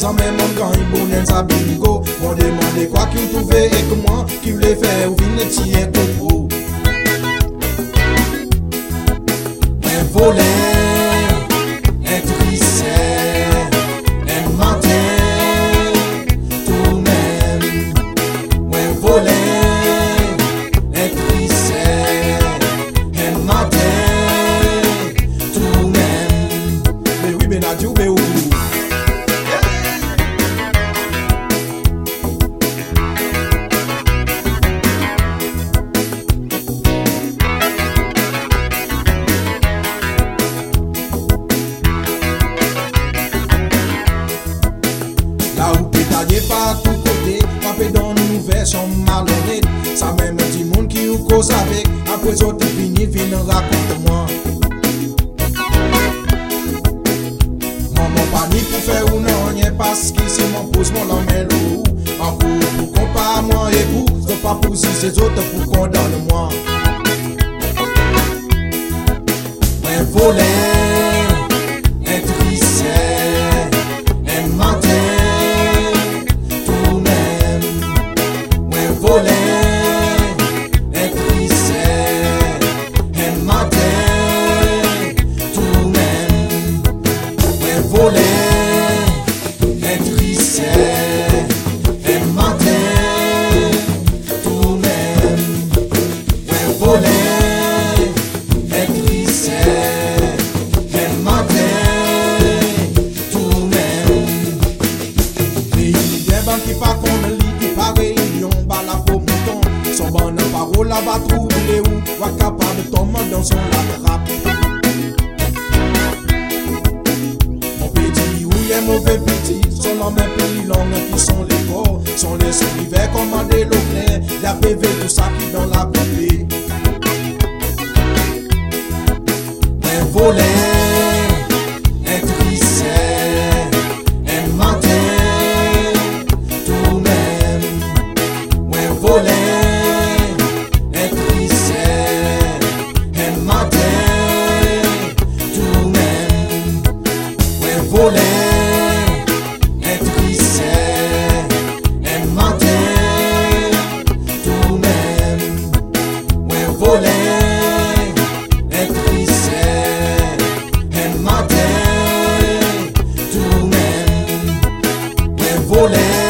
sans même en gang, bonne sa bingo. On demande quoi qu'il trouve et comment qu'il voulait faire ou vine tirer coco. Un volet, un tricet, un matin, tout même. Un volet, un tricet, un matin, tout même. Mais oui, mais Nadio, mais oui. Là où pétalier par tout côté, frappé dans une version malhonnête. Ça même dit monde qui ou cause avec, après ça t'es fini, viens raconte-moi. Maman pas ni pour faire ou non, rien parce que c'est mon pose mon l'emmène l'eau. En cours pour qu'on pas moi et vous, c'est pas pour si ces autres pour qu'on donne moi. Un volet, un tricet, un matin. Volet, un tricet, un matin, tout même. Un volet, un tricet, un matin, tout même. Un volet, un tricet, un matin, tout même. Mais il y a un qui pas comme lui qui paraît. La peau mouton, son bonne parole va trouver où va capable de tomber dans son lac. Mon petit ou est mauvais petit, son homme est plus long qui sont les corps, sont les survivants commandés l'eau claire, la PV tout ça qui dans la coupée. Un volet, un tricet, un matin. Un volet, un tricet, un matin, tout même. Un volet, un tricet, un matin, tout même. Un volet, un tricet, un matin, tout même. Un volet.